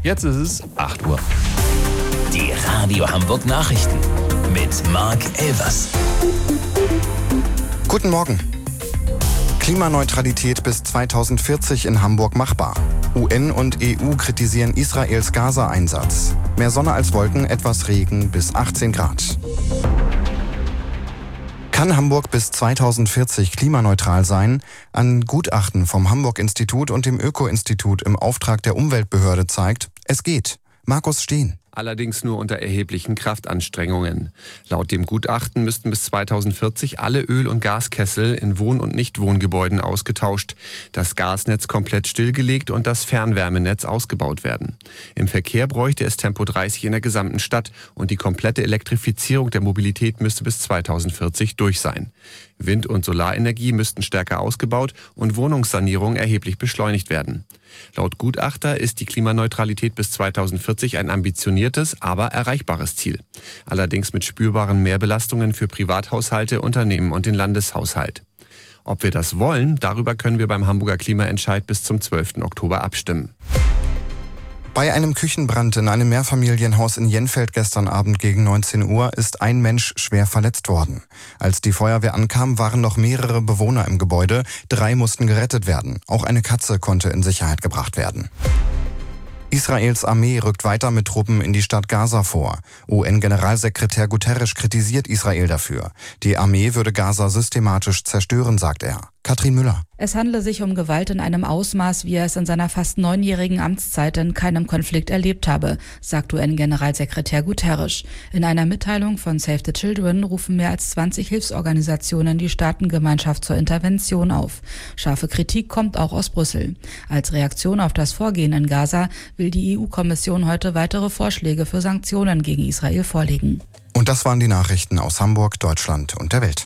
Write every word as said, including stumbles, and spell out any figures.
Jetzt ist es acht Uhr. Die Radio Hamburg Nachrichten mit Marc Elvers. Guten Morgen. Klimaneutralität bis zweitausendvierzig in Hamburg machbar. U N und E U kritisieren Israels Gaza-Einsatz. Mehr Sonne als Wolken, etwas Regen bis achtzehn Grad. Kann Hamburg bis zweitausendvierzig klimaneutral sein? Ein Gutachten vom Hamburg-Institut und dem Öko-Institut im Auftrag der Umweltbehörde zeigt, es geht. Markus Steen. Allerdings nur unter erheblichen Kraftanstrengungen. Laut dem Gutachten müssten bis zweitausendvierzig alle Öl- und Gaskessel in Wohn- und Nichtwohngebäuden ausgetauscht, das Gasnetz komplett stillgelegt und das Fernwärmenetz ausgebaut werden. Im Verkehr bräuchte es Tempo dreißig in der gesamten Stadt und die komplette Elektrifizierung der Mobilität müsste bis zweitausendvierzig durch sein. Wind- und Solarenergie müssten stärker ausgebaut und Wohnungssanierung erheblich beschleunigt werden. Laut Gutachter ist die Klimaneutralität bis zweitausendvierzig ein ambitioniertes, aber erreichbares Ziel. Allerdings mit spürbaren Mehrbelastungen für Privathaushalte, Unternehmen und den Landeshaushalt. Ob wir das wollen, darüber können wir beim Hamburger Klimaentscheid bis zum zwölften Oktober abstimmen. Bei einem Küchenbrand in einem Mehrfamilienhaus in Jenfeld gestern Abend gegen neunzehn Uhr ist ein Mensch schwer verletzt worden. Als die Feuerwehr ankam, waren noch mehrere Bewohner im Gebäude. Drei mussten gerettet werden. Auch eine Katze konnte in Sicherheit gebracht werden. Israels Armee rückt weiter mit Truppen in die Stadt Gaza vor. U N-Generalsekretär Guterres kritisiert Israel dafür. Die Armee würde Gaza systematisch zerstören, sagt er. Katrin Müller. Es handle sich um Gewalt in einem Ausmaß, wie er es in seiner fast neunjährigen Amtszeit in keinem Konflikt erlebt habe, sagt U N-Generalsekretär Guterres. In einer Mitteilung von Save the Children rufen mehr als zwanzig Hilfsorganisationen die Staatengemeinschaft zur Intervention auf. Scharfe Kritik kommt auch aus Brüssel. Als Reaktion auf das Vorgehen in Gaza will die E U-Kommission heute weitere Vorschläge für Sanktionen gegen Israel vorlegen. Und das waren die Nachrichten aus Hamburg, Deutschland und der Welt.